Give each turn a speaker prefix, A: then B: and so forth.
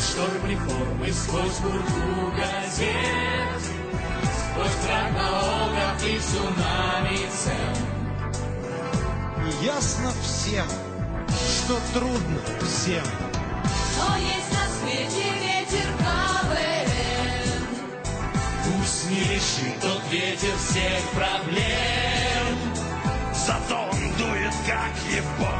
A: шторм реформы, сквозь бурю газет, сквозь крах налогов и цунами цен.
B: Ясно всем, что трудно всем.
C: Но есть на свете ветер КВН.
A: Пусть не решит тот ветер всех проблем,
D: зато он дует, как его